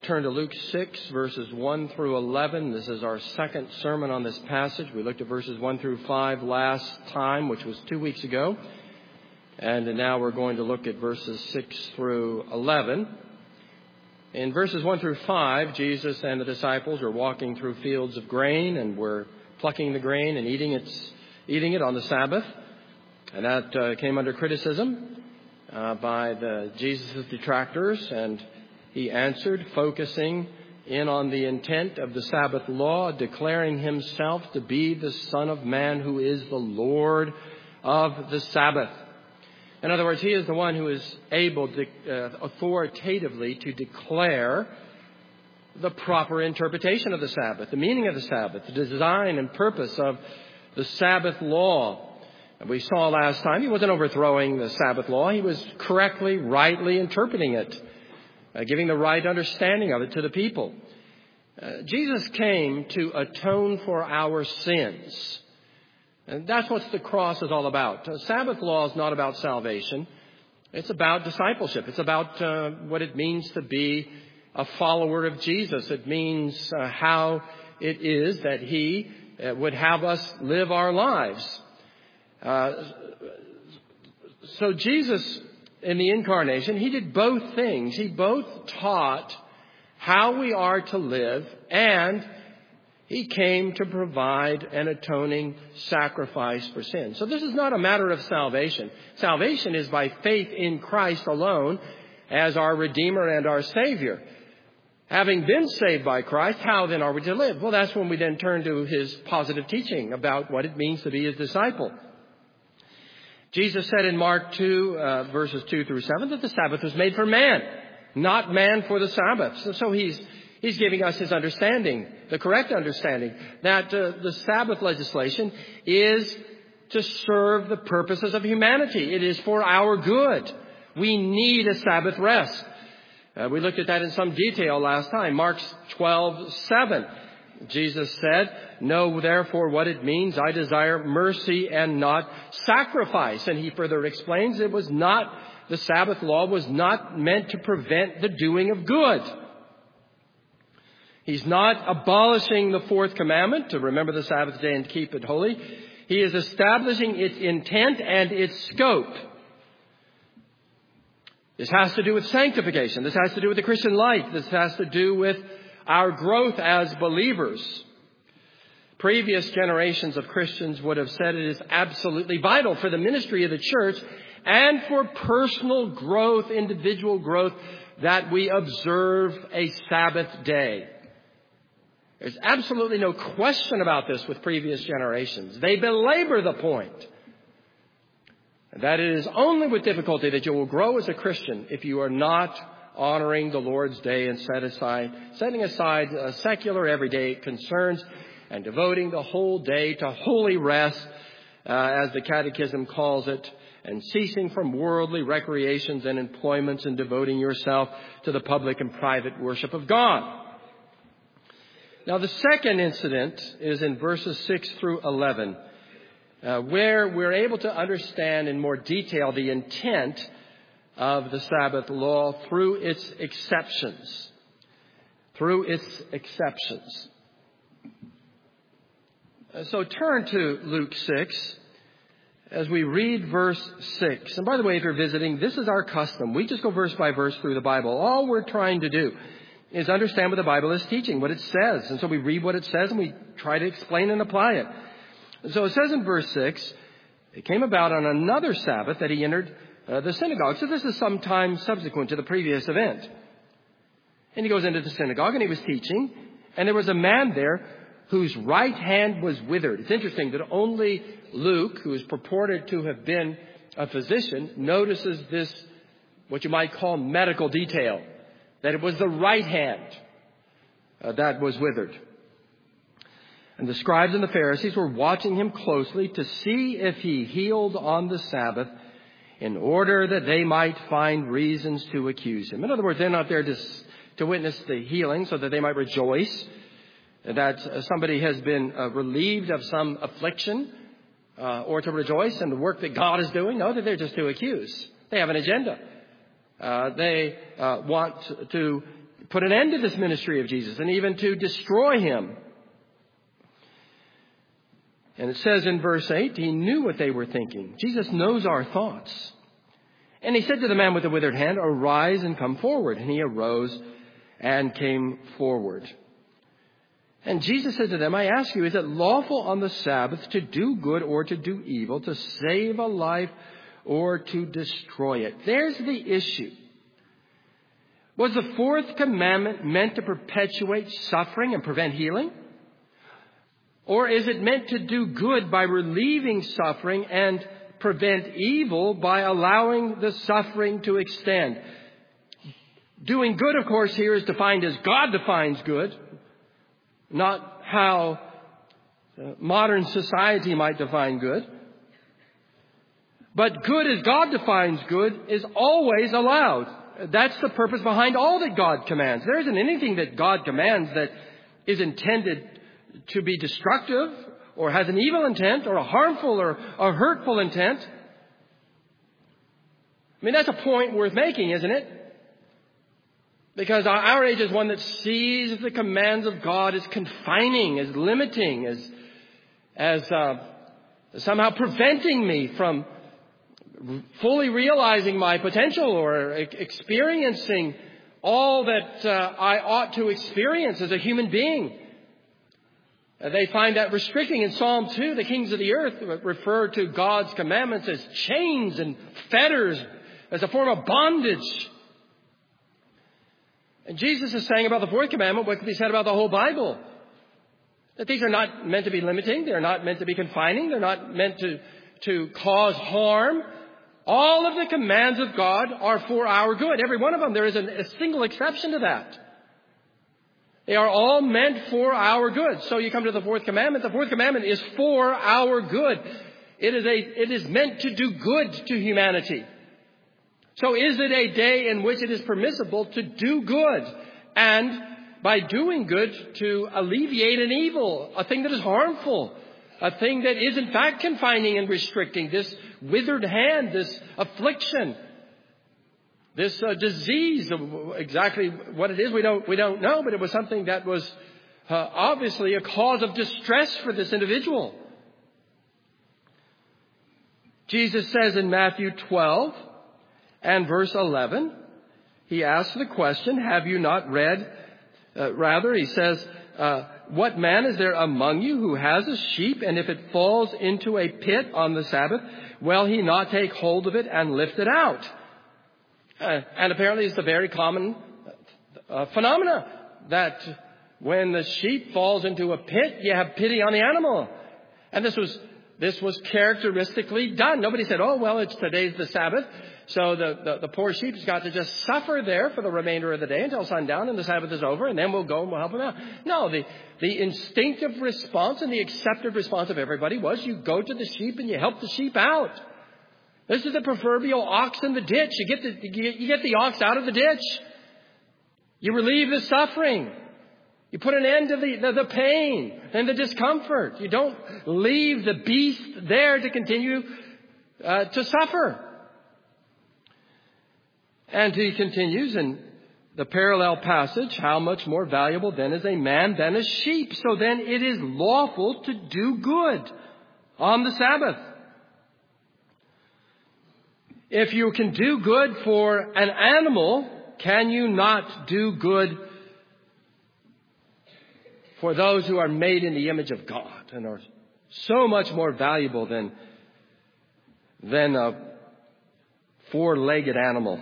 Turn to Luke 6, verses 1 through 11. This is our second sermon on this passage. We looked at verses 1 through 5 last time, which was 2 weeks ago. And now we're going to look at verses 6 through 11. In verses 1 through 5, Jesus and the disciples are walking through fields of grain and were plucking the grain and eating it on the Sabbath. And that came under criticism by Jesus' detractors, and he answered, focusing in on the intent of the Sabbath law, declaring himself to be the Son of Man who is the Lord of the Sabbath. In other words, he is the one who is able to authoritatively to declare the proper interpretation of the Sabbath, the meaning of the Sabbath, the design and purpose of the Sabbath law. And we saw last time he wasn't overthrowing the Sabbath law. He was correctly, rightly interpreting it, giving the right understanding of it to the people. Jesus came to atone for our sins. And that's what the cross is all about. Sabbath law is not about salvation. It's about discipleship. It's about what it means to be a follower of Jesus. It means how it is that he would have us live our lives. So Jesus, in the incarnation, he did both things. He both taught how we are to live, and he came to provide an atoning sacrifice for sin. So this is not a matter of salvation. Salvation is by faith in Christ alone as our Redeemer and our Savior. Having been saved by Christ, how then are we to live? Well, that's when we then turn to his positive teaching about what it means to be his disciple. Jesus said in Mark 2, verses 2 through 7, that the Sabbath was made for man, not man for the Sabbath. So he's giving us his understanding, the correct understanding, that the Sabbath legislation is to serve the purposes of humanity. It is for our good. We need a Sabbath rest. We looked at that in some detail last time. Mark 12:7. Jesus said, "Know therefore what it means. I desire mercy and not sacrifice." And he further explains the Sabbath law was not meant to prevent the doing of good. He's not abolishing the fourth commandment to remember the Sabbath day and keep it holy. He is establishing its intent and its scope. This has to do with sanctification. This has to do with the Christian life. This has to do with our growth as believers. Previous generations of Christians would have said it is absolutely vital for the ministry of the church and for personal growth, individual growth, that we observe a Sabbath day. There's absolutely no question about this with previous generations. They belabor the point that it is only with difficulty that you will grow as a Christian if you are not honoring the Lord's day and setting aside secular everyday concerns and devoting the whole day to holy rest, as the Catechism calls it, and ceasing from worldly recreations and employments and devoting yourself to the public and private worship of God. Now, the second incident is in verses 6 through 11, where we're able to understand in more detail the intent of the Sabbath law through its exceptions. So turn to Luke 6 as we read verse 6. And by the way, if you're visiting, this is our custom. We just go verse by verse through the Bible. All we're trying to do is understand what the Bible is teaching, what it says. And so we read what it says and we try to explain and apply it. And so it says in verse 6, it came about on another Sabbath that he entered the synagogue. So this is sometime subsequent to the previous event. And he goes into the synagogue and he was teaching. And there was a man there whose right hand was withered. It's interesting that only Luke, who is purported to have been a physician, notices this, what you might call medical detail, that it was the right hand that was withered. And the scribes and the Pharisees were watching him closely to see if he healed on the Sabbath, in order that they might find reasons to accuse him. In other words, they're not there to witness the healing so that they might rejoice that somebody has been relieved of some affliction, or to rejoice in the work that God is doing. No, that they're just to accuse. They have an agenda. They want to put an end to this ministry of Jesus and even to destroy him. And it says in verse 8, he knew what they were thinking. Jesus knows our thoughts. And he said to the man with the withered hand, arise and come forward. And he arose and came forward. And Jesus said to them, I ask you, is it lawful on the Sabbath to do good or to do evil, to save a life or to destroy it? There's the issue. Was the fourth commandment meant to perpetuate suffering and prevent healing? Or is it meant to do good by relieving suffering and prevent evil by allowing the suffering to extend? Doing good, of course, here is defined as God defines good, not how modern society might define good. But good as God defines good is always allowed. That's the purpose behind all that God commands. There isn't anything that God commands that is intended to be destructive or has an evil intent or a harmful or a hurtful intent. I mean, that's a point worth making, isn't it? Because our age is one that sees the commands of God as confining, as limiting, as somehow preventing me from fully realizing my potential or experiencing all that I ought to experience as a human being. They find that restricting. In Psalm 2, the kings of the earth refer to God's commandments as chains and fetters, as a form of bondage. And Jesus is saying about the fourth commandment what can be said about the whole Bible. That these are not meant to be limiting. They're not meant to be confining. They're not meant to cause harm. All of the commands of God are for our good. Every one of them. There isn't a single exception to that. They are all meant for our good. So you come to the fourth commandment. The fourth commandment is for our good. It is meant to do good to humanity. So is it a day in which it is permissible to do good and by doing good to alleviate an evil, a thing that is harmful, a thing that is in fact confining and restricting, this withered hand, this affliction, this disease? Exactly what it is we don't know, but it was something that was obviously a cause of distress for this individual. Jesus says in Matthew 12 and verse 11, he asks the question, have you not read? He says, what man is there among you who has a sheep, and if it falls into a pit on the Sabbath, will he not take hold of it and lift it out? And apparently it's a very common phenomena that when the sheep falls into a pit, you have pity on the animal. And this was characteristically done. Nobody said, oh, well, today's the Sabbath, so the poor sheep's got to just suffer there for the remainder of the day until sundown and the Sabbath is over, and then we'll go and we'll help them out. No, the instinctive response and the accepted response of everybody was you go to the sheep and you help the sheep out. This is the proverbial ox in the ditch. You get the ox out of the ditch. You relieve the suffering. You put an end to the pain and the discomfort. You don't leave the beast there to continue to suffer. And he continues in the parallel passage, how much more valuable then is a man than a sheep? So then it is lawful to do good on the Sabbath. If you can do good for an animal, can you not do good for those who are made in the image of God and are so much more valuable than a four-legged animal?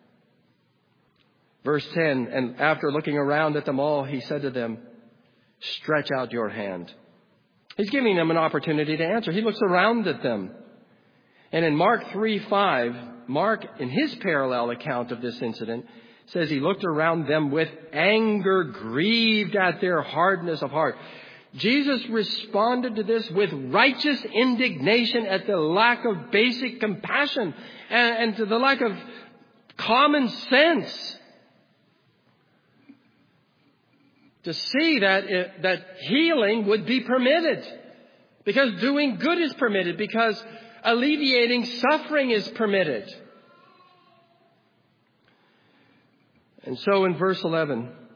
Verse 10, and after looking around at them all, he said to them, stretch out your hand. He's giving them an opportunity to answer. He looks around at them. And in Mark 3:5, Mark, in his parallel account of this incident, says he looked around them with anger, grieved at their hardness of heart. Jesus responded to this with righteous indignation at the lack of basic compassion and to the lack of common sense. To see that healing would be permitted, because doing good is permitted, because alleviating suffering is permitted. And so in verse 11,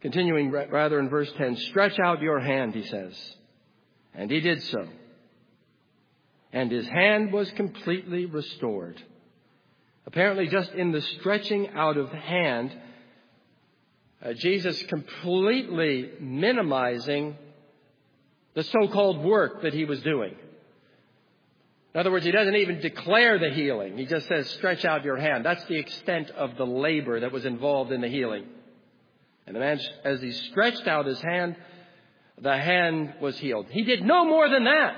Continuing rather in verse 10, stretch out your hand, he says. And he did so. And his hand was completely restored. Apparently just in the stretching out of hand, Jesus completely minimizing the so-called work that he was doing. In other words, he doesn't even declare the healing. He just says, stretch out your hand. That's the extent of the labor that was involved in the healing. And the man, as he stretched out his hand, the hand was healed. He did no more than that.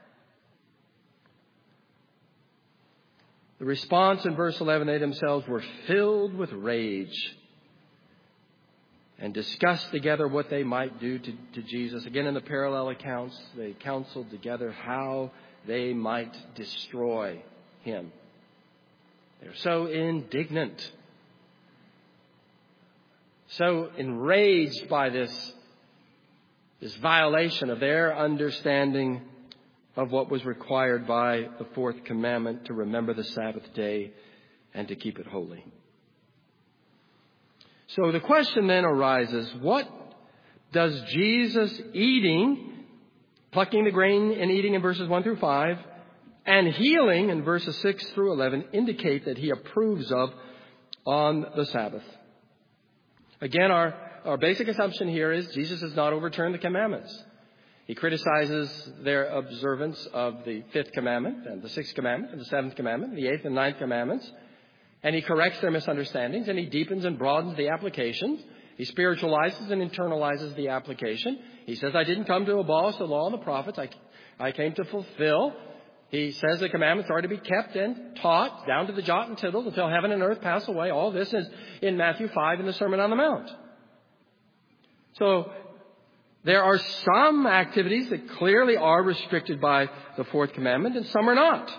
The response in verse 11, they themselves were filled with rage and discussed together what they might do to Jesus. Again, in the parallel accounts, they counseled together how they might destroy him. They're so indignant, so enraged by this violation of their understanding of what was required by the fourth commandment, to remember the Sabbath day and to keep it holy. So the question then arises, what does Jesus eating, plucking the grain and eating in verses 1 through 5, and healing in verses 6 through 11 indicate that he approves of on the Sabbath? Again, our basic assumption here is Jesus has not overturned the commandments. He criticizes their observance of the fifth commandment and the sixth commandment and the seventh commandment, the eighth and ninth commandments. And he corrects their misunderstandings, and he deepens and broadens the applications. He spiritualizes and internalizes the application. He says, I didn't come to abolish the law and the prophets. I came to fulfill. He says the commandments are to be kept and taught down to the jot and tittle until heaven and earth pass away. All this is in Matthew 5 in the Sermon on the Mount. So there are some activities that clearly are restricted by the fourth commandment, and some are not.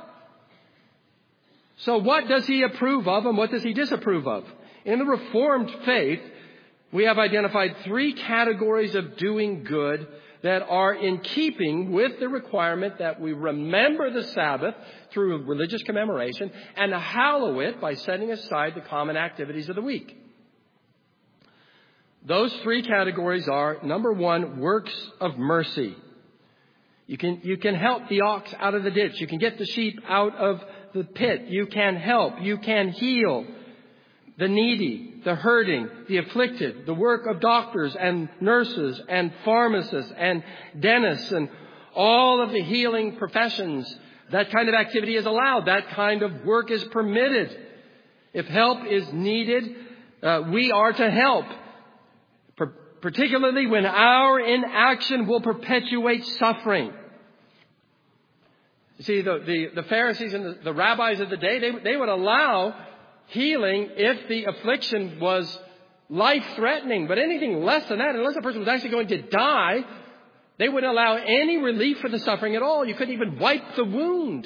So what does he approve of and what does he disapprove of? In the Reformed faith, we have identified three categories of doing good that are in keeping with the requirement that we remember the Sabbath through religious commemoration and hallow it by setting aside the common activities of the week. Those three categories are, number one, works of mercy. You can help the ox out of the ditch. You can get the sheep out of the pit. You can help. You can heal the needy, the hurting, the afflicted, the work of doctors and nurses and pharmacists and dentists and all of the healing professions. That kind of activity is allowed. That kind of work is permitted. If help is needed, we are to help. Particularly when our inaction will perpetuate suffering. You see, the Pharisees and the rabbis of the day, they would allow healing if the affliction was life-threatening. But anything less than that, unless a person was actually going to die, they wouldn't allow any relief for the suffering at all. You couldn't even wipe the wound.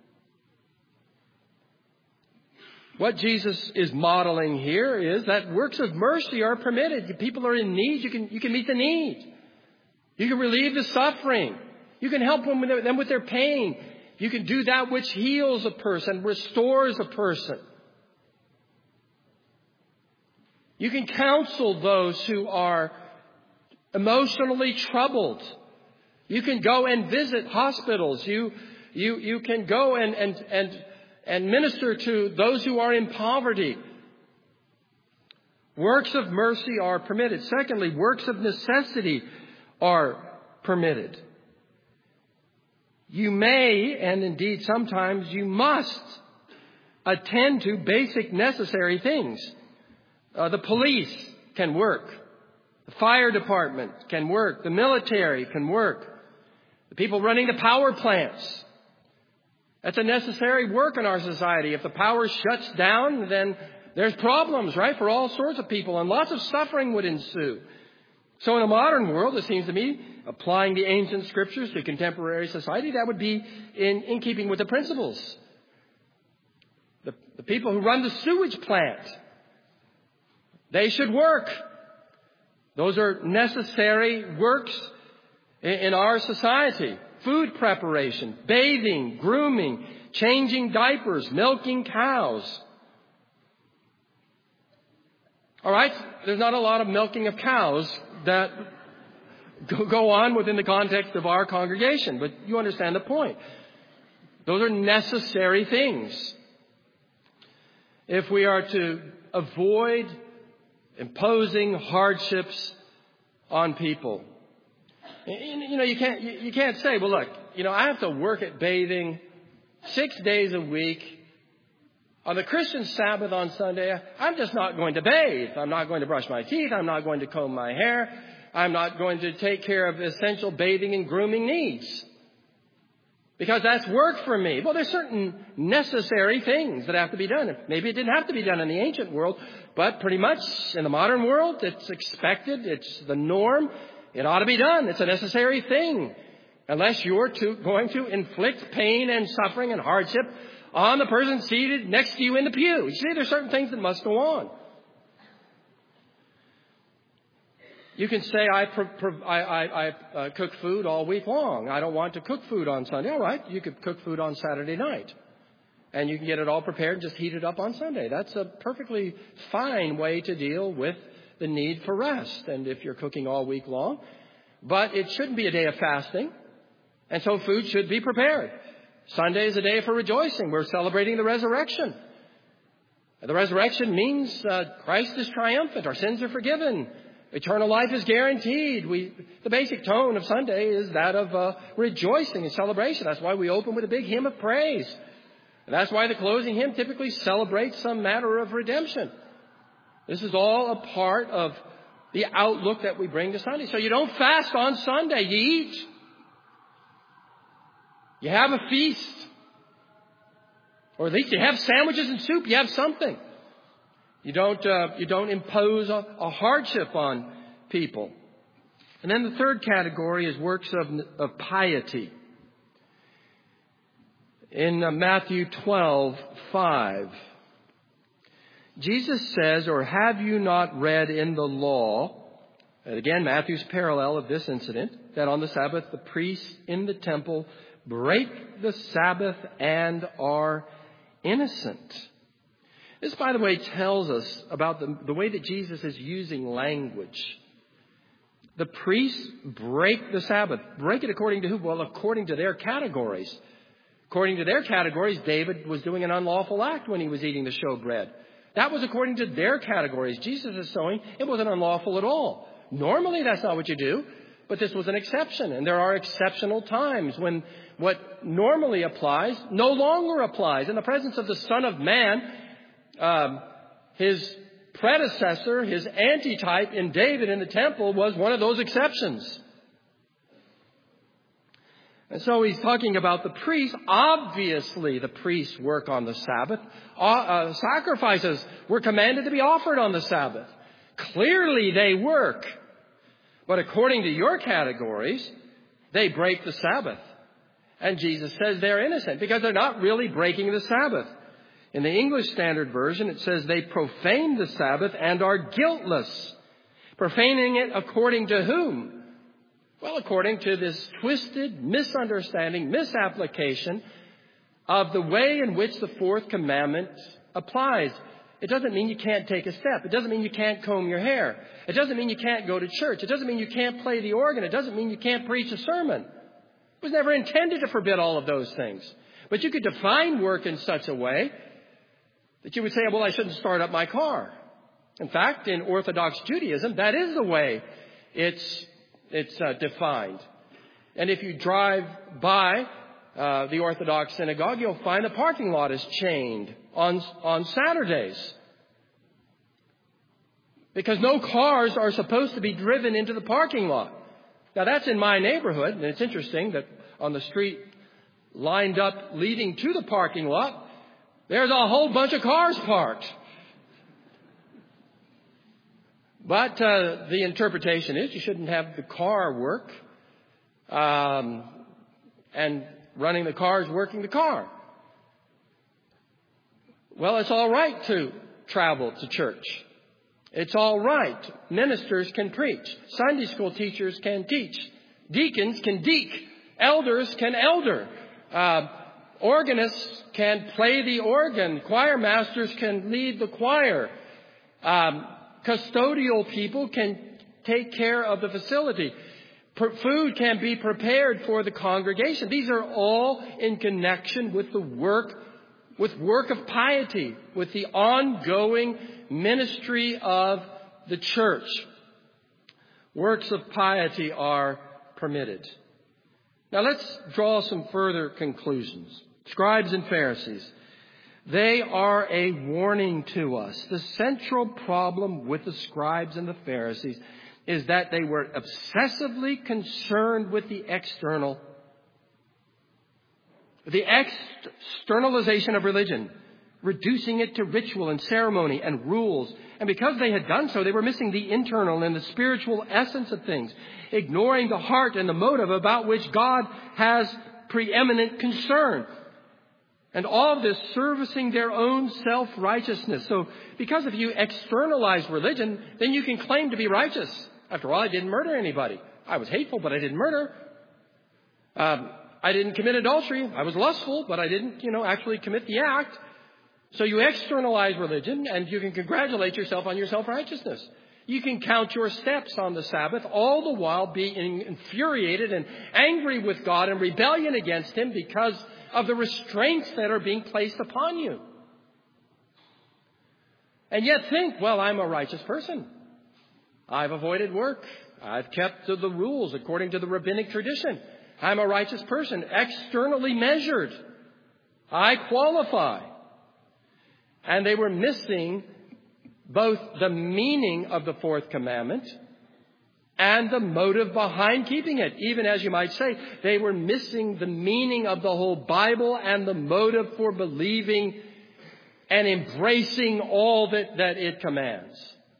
What Jesus is modeling here is that works of mercy are permitted. People are in need. You can meet the need. You can relieve the suffering. You can help them with their pain. You can do that which heals a person, restores a person. You can counsel those who are emotionally troubled. You can go and visit hospitals. You can go and minister to those who are in poverty. Works of mercy are permitted. Secondly, works of necessity are permitted. You may, and indeed sometimes you must, attend to basic necessary things. The police can work. The fire department can work. The military can work. The people running the power plants. That's a necessary work in our society. If the power shuts down, then there's problems, right, for all sorts of people, and lots of suffering would ensue. So in a modern world, it seems to me, applying the ancient scriptures to contemporary society, that would be in keeping with the principles. The people who run the sewage plant, they should work. Those are necessary works in our society. Food preparation, bathing, grooming, changing diapers, milking cows. All right? There's not a lot of milking of cows that go on within the context of our congregation, but you understand the point. Those are necessary things. If we are to avoid imposing hardships on people. You can't say, well, look, I have to work at bathing 6 days a week. On the Christian Sabbath on Sunday, I'm just not going to bathe. I'm not going to brush my teeth. I'm not going to comb my hair. I'm not going to take care of essential bathing and grooming needs. Because that's work for me. Well, there's certain necessary things that have to be done. Maybe it didn't have to be done in the ancient world, but pretty much in the modern world, it's expected. It's the norm. It ought to be done. It's a necessary thing. Unless you're going to inflict pain and suffering and hardship on the person seated next to you in the pew. You see, there's certain things that must go on. You can say, I cook food all week long. I don't want to cook food on Sunday. All right, you could cook food on Saturday night. And you can get it all prepared and just heat it up on Sunday. That's a perfectly fine way to deal with the need for rest. And if you're cooking all week long. But it shouldn't be a day of fasting. And so food should be prepared. Sunday is a day for rejoicing. We're celebrating the resurrection. The resurrection means Christ is triumphant. Our sins are forgiven. Eternal life is guaranteed. The basic tone of Sunday is that of rejoicing and celebration. That's why we open with a big hymn of praise. And that's why the closing hymn typically celebrates some matter of redemption. This is all a part of the outlook that we bring to Sunday. So you don't fast on Sunday. You eat. You have a feast. Or at least you have sandwiches and soup. You have something. You don't impose a hardship on people. And then the third category is works of piety. In Matthew 12:5, Jesus says, or have you not read in the law, and again, Matthew's parallel of this incident, that on the Sabbath the priests in the temple break the Sabbath and are innocent. This, by the way, tells us about the way that Jesus is using language. The priests break the Sabbath. Break it according to who? Well, according to their categories. According to their categories, David was doing an unlawful act when he was eating the showbread. That was according to their categories. Jesus is showing it wasn't unlawful at all. Normally, that's not what you do, but this was an exception. And there are exceptional times when what normally applies no longer applies. In the presence of the Son of Man, his predecessor, his antitype in David in the temple was one of those exceptions. And so he's talking about the priests. Obviously, the priests work on the Sabbath. Sacrifices were commanded to be offered on the Sabbath. Clearly, they work. But according to your categories, they break the Sabbath. And Jesus says they're innocent because they're not really breaking the Sabbath. In the English Standard Version, it says they profane the Sabbath and are guiltless. Profaning it according to whom? Well, according to this twisted misunderstanding, misapplication of the way in which the fourth commandment applies. It doesn't mean you can't take a step. It doesn't mean you can't comb your hair. It doesn't mean you can't go to church. It doesn't mean you can't play the organ. It doesn't mean you can't preach a sermon. It was never intended to forbid all of those things. But you could define work in such a way that you would say, well, I shouldn't start up my car. In fact, in Orthodox Judaism, that is the way it's defined. And if you drive by the Orthodox synagogue, you'll find the parking lot is chained on Saturdays. Because no cars are supposed to be driven into the parking lot. Now, that's in my neighborhood, and it's interesting that on the street lined up leading to the parking lot, there's a whole bunch of cars parked. But the interpretation is you shouldn't have the car work and running the car is working the car. Well, it's all right to travel to church. It's all right. Ministers can preach. Sunday school teachers can teach. Deacons can deek. Elders can elder. Organists can play the organ. Choir masters can lead the choir. Custodial people can take care of the facility. Food can be prepared for the congregation. These are all in connection with the work of piety, with the ongoing ministry of the church. Works of piety are permitted. Now let's draw some further conclusions. Scribes and Pharisees, they are a warning to us. The central problem with the scribes and the Pharisees is that they were obsessively concerned with the external. The externalization of religion, reducing it to ritual and ceremony and rules. And because they had done so, they were missing the internal and the spiritual essence of things, ignoring the heart and the motive about which God has preeminent concern. And all of this servicing their own self-righteousness. So because if you externalize religion, then you can claim to be righteous. After all, I didn't murder anybody. I was hateful, but I didn't murder. I didn't commit adultery. I was lustful, but I didn't, actually commit the act. So you externalize religion, and you can congratulate yourself on your self-righteousness. You can count your steps on the Sabbath, all the while being infuriated and angry with God and rebellion against Him because of the restraints that are being placed upon you. And yet think, well, I'm a righteous person. I've avoided work. I've kept to the rules according to the rabbinic tradition. I'm a righteous person, externally measured. I qualify. And they were missing both the meaning of the fourth commandment and the motive behind keeping it. Even as you might say, they were missing the meaning of the whole Bible and the motive for believing and embracing all that it commands.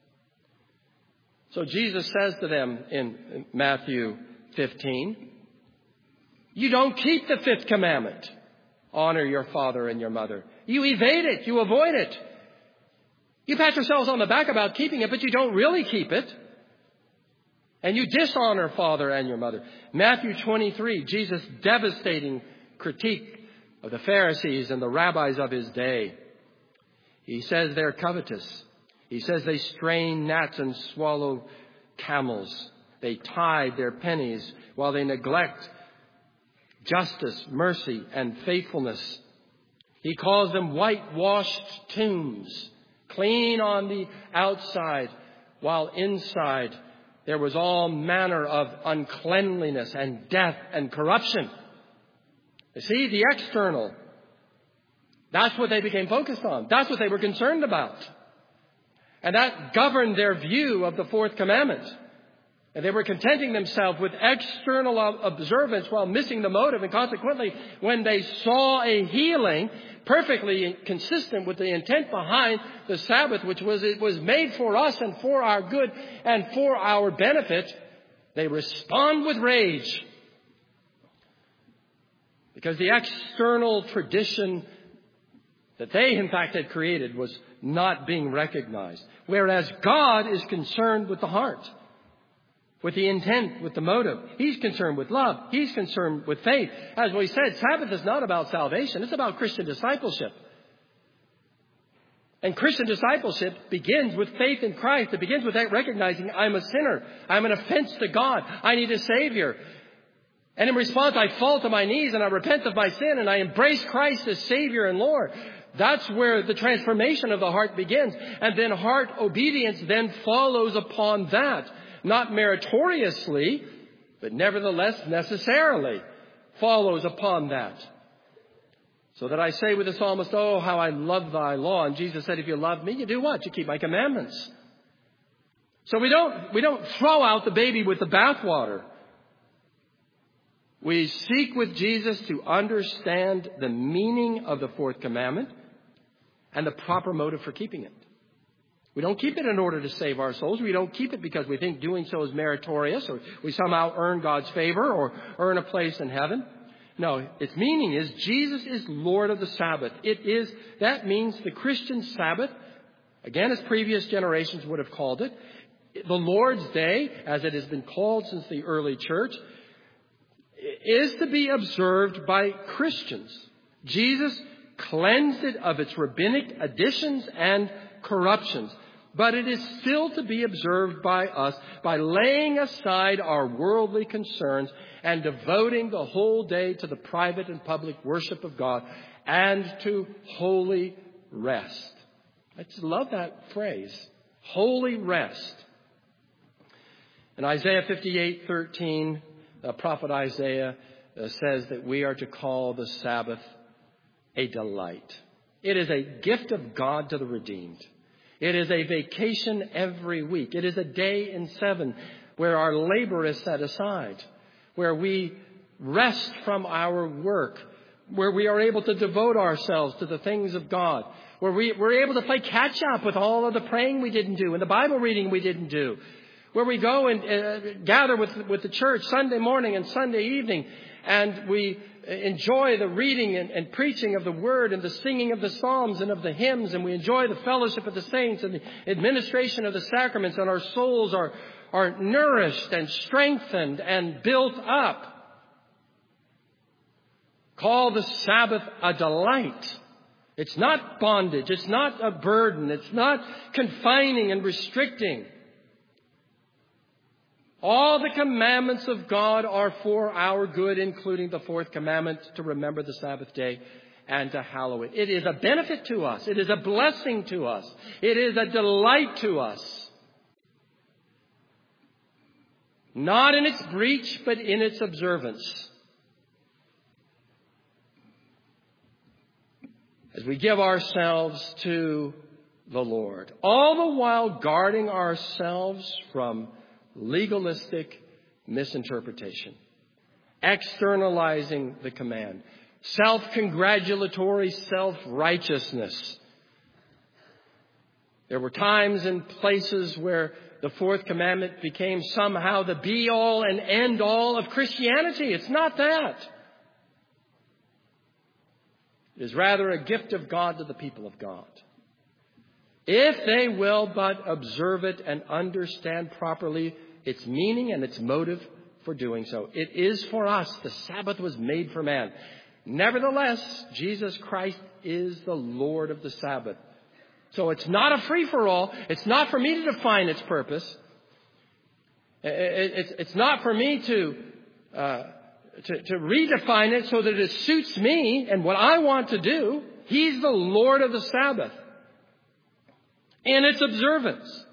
So Jesus says to them in Matthew 15, you don't keep the fifth commandment. Honor your father and your mother. You evade it. You avoid it. You pat yourselves on the back about keeping it, but you don't really keep it. And you dishonor father and your mother. Matthew 23, Jesus' devastating critique of the Pharisees and the rabbis of his day. He says they're covetous. He says they strain gnats and swallow camels. They tithe their pennies while they neglect justice, mercy, and faithfulness. He calls them whitewashed tombs, clean on the outside, while inside there was all manner of uncleanliness and death and corruption. You see, the external, that's what they became focused on. That's what they were concerned about. And that governed their view of the fourth commandment. And they were contenting themselves with external observance while missing the motive. And consequently, when they saw a healing perfectly consistent with the intent behind the Sabbath, which was it was made for us and for our good and for our benefit, they respond with rage. Because the external tradition that they, in fact, had created was not being recognized. Whereas God is concerned with the heart, with the intent, with the motive. He's concerned with love. He's concerned with faith. As we said, Sabbath is not about salvation. It's about Christian discipleship. And Christian discipleship begins with faith in Christ. It begins with that recognizing I'm a sinner. I'm an offense to God. I need a Savior. And in response, I fall to my knees and I repent of my sin and I embrace Christ as Savior and Lord. That's where the transformation of the heart begins. And then heart obedience then follows upon that. Not meritoriously, but nevertheless necessarily follows upon that. So that I say with the psalmist, oh, how I love thy law. And Jesus said, if you love me, you do what? You keep my commandments. So we don't throw out the baby with the bathwater. We seek with Jesus to understand the meaning of the fourth commandment and the proper motive for keeping it. We don't keep it in order to save our souls. We don't keep it because we think doing so is meritorious or we somehow earn God's favor or earn a place in heaven. No, its meaning is Jesus is Lord of the Sabbath. That means the Christian Sabbath, again as previous generations would have called it, the Lord's Day, as it has been called since the early church, is to be observed by Christians. Jesus cleansed it of its rabbinic additions and corruptions. But it is still to be observed by us by laying aside our worldly concerns and devoting the whole day to the private and public worship of God and to holy rest. I just love that phrase, holy rest. In Isaiah 58:13, the prophet Isaiah says that we are to call the Sabbath a delight. It is a gift of God to the redeemed. It is a vacation every week. It is a day in 7 where our labor is set aside, where we rest from our work, where we are able to devote ourselves to the things of God, where we're able to play catch up with all of the praying we didn't do and the Bible reading we didn't do, where we go and gather with the church Sunday morning and Sunday evening, and we enjoy the reading and preaching of the Word and the singing of the Psalms and of the hymns, and we enjoy the fellowship of the saints and the administration of the sacraments, and our souls are nourished and strengthened and built up. Call the Sabbath a delight. It's not bondage. It's not a burden. It's not confining and restricting. All the commandments of God are for our good, including the 4th commandment to remember the Sabbath day and to hallow it. It is a benefit to us. It is a blessing to us. It is a delight to us. Not in its breach, but in its observance. As we give ourselves to the Lord, all the while guarding ourselves from legalistic misinterpretation, externalizing the command, self-congratulatory self-righteousness. There were times and places where the 4th commandment became somehow the be-all and end-all of Christianity. It's not that. It is rather a gift of God to the people of God, if they will but observe it and understand properly its meaning and its motive for doing so. It is for us. The Sabbath was made for man. Nevertheless, Jesus Christ is the Lord of the Sabbath. So it's not a free-for-all. It's not for me to define its purpose. It's not for me to redefine it so that it suits me and what I want to do. He's the Lord of the Sabbath in its observance.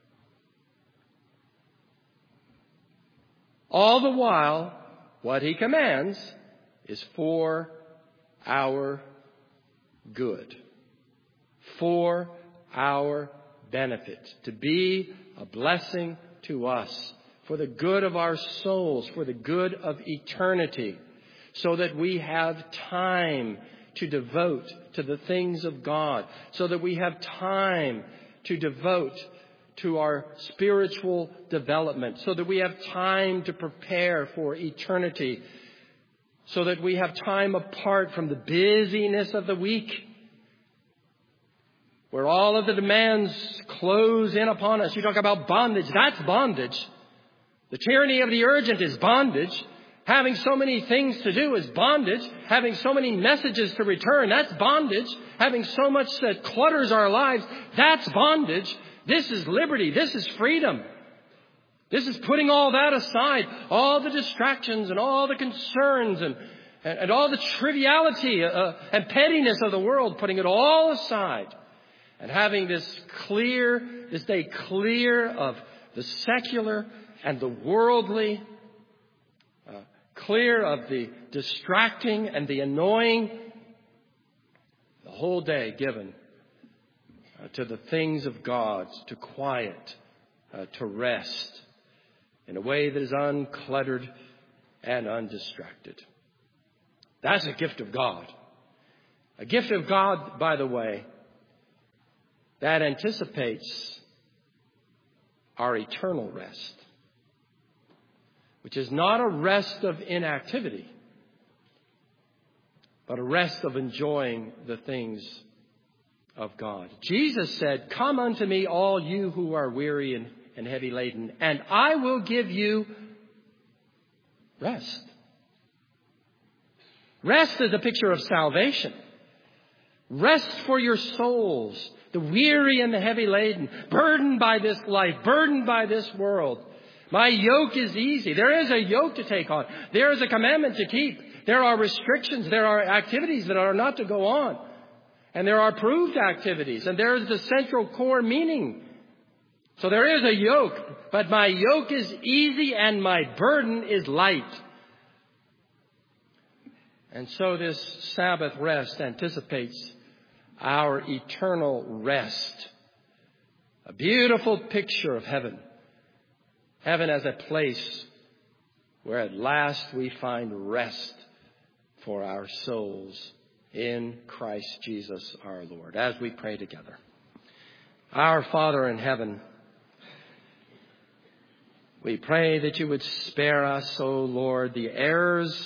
All the while, what He commands is for our good, for our benefit, to be a blessing to us, for the good of our souls, for the good of eternity, so that we have time to devote to the things of God, so that we have time to devote to our spiritual development, so that we have time to prepare for eternity, so that we have time apart from the busyness of the week, where all of the demands close in upon us. You talk about bondage. That's bondage. The tyranny of the urgent is bondage. Having so many things to do is bondage. Having so many messages to return, that's bondage. Having so much that clutters our lives, that's bondage. This is liberty. This is freedom. This is putting all that aside, all the distractions and all the concerns and all the triviality and pettiness of the world, putting it all aside and having this day clear of the secular and the worldly, clear of the distracting and the annoying, the whole day given to the things of God, to quiet, to rest in a way that is uncluttered and undistracted. That's a gift of God. A gift of God, by the way, that anticipates our eternal rest, which is not a rest of inactivity, but a rest of enjoying the things of God. Jesus said, "Come unto me, all you who are weary and heavy laden, and I will give you rest." Rest is a picture of salvation. Rest for your souls. the weary and the heavy laden, burdened by this life, burdened by this world. My yoke is easy. There is a yoke to take on. There is a commandment to keep. There are restrictions. There are activities that are not to go on. And there are proved activities. And there is the central core meaning. So there is a yoke. But my yoke is easy and my burden is light. And so this Sabbath rest anticipates our eternal rest. A beautiful picture of heaven. Heaven as a place where at last we find rest for our souls in Christ Jesus our Lord. As we pray together. Our Father in heaven, we pray that you would spare us, O Lord, the errors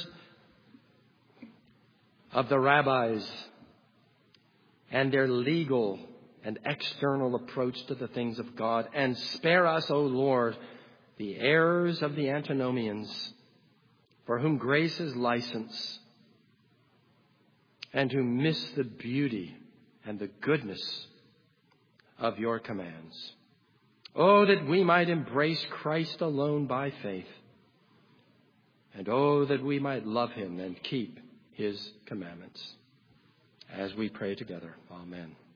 of the rabbis and their legal and external approach to the things of God. And spare us, O Lord, the errors of the antinomians, for whom grace is license, and who miss the beauty and the goodness of your commands. Oh, that we might embrace Christ alone by faith. And oh, that we might love him and keep his commandments. As we pray together. Amen.